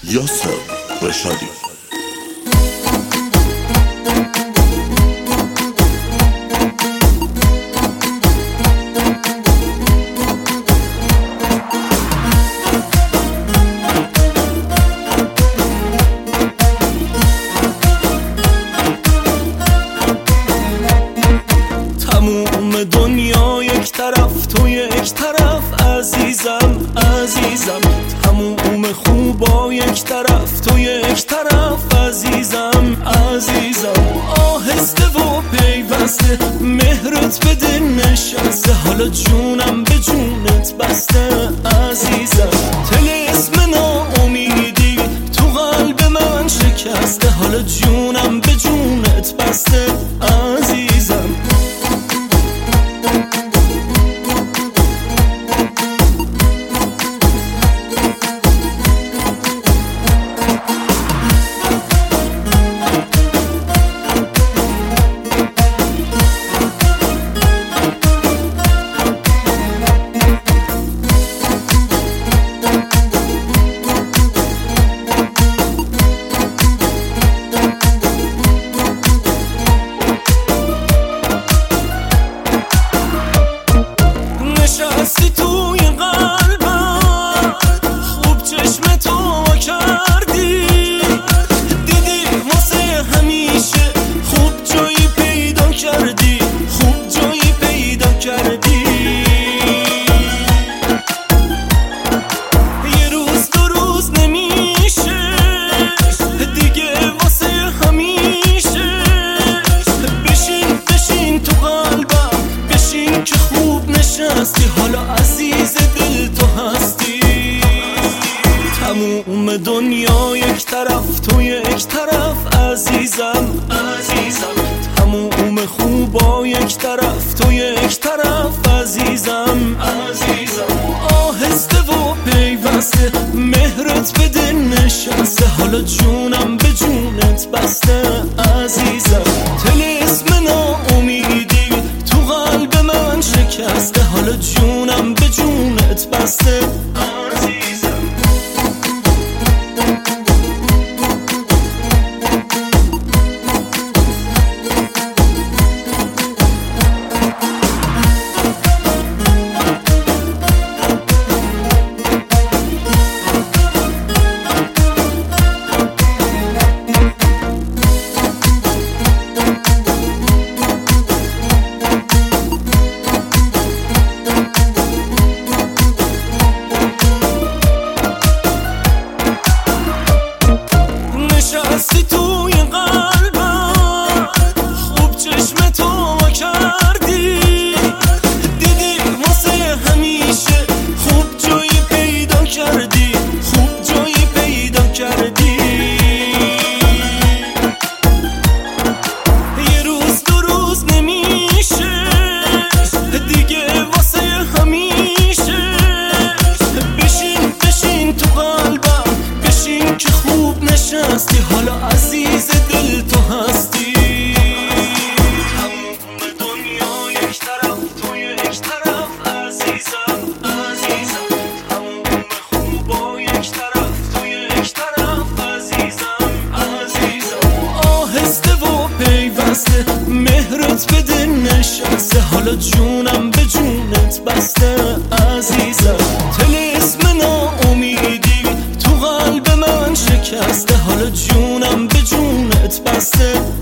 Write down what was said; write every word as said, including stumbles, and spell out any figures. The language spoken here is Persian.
یاسر رشادی. تموم دنیا یک طرف، تو یک طرف عزیزم عزیزم. تموم خوبا یک طرف، تو یک طرف عزیزم عزیزم. آهسته و پیوسته مهرت به دل نشسته، حالا جونم به جونت بسته عزیزم. طلسم ناامیدی تو قلب من شکسته، حالا جونم به جونت بسته عزیزم. نشستی توی قلبم، خوب چشم تو کردی، دیدی واسه همیشه خوب جایی پیدا کردی، خوب جایی پیدا کردی. یه روز دو روز نمیشه دیگه واسه همیشه، بشین بشین تو قلبم، بشین که خوب نشستی، حالا عزیز دل تو هستی. تموم دنیا یک طرف، تو یک طرف عزیزم عزیزم. تموم خوبا یک طرف، تو یک طرف عزیزم عزیزم. آهسته و پیوسته مهرت به دل نشسته، حالا جونم به جونت بسته عزیزم. طلسم ناامیدی تو قلب من شکسته، حالا جونم به جونت بسته عزیزم. نشستی توی قلبم، خوب چشم تو کردی، دیدی واسه همیشه خوب جایی پیدا کردی، خوب جایی پیدا کردی. یه روز دو روز نمیشه دیگه واسه همیشه، بشین بشین تو قلبم، بشین که خوب نشستی، حالا عزیز دل تو هستی. تموم دنیا یک طرف، تو یک طرف عزیزم عزیزم. تموم خوبا یک طرف، تو یک طرف عزیزم عزیزم. آهسته و پیوسته مهرت به دل نشسته، حالا جونم به جونت بسته عزیزم. طلسم ناامیدی تو قلب من شکسته، حالا جونم به جونت بسته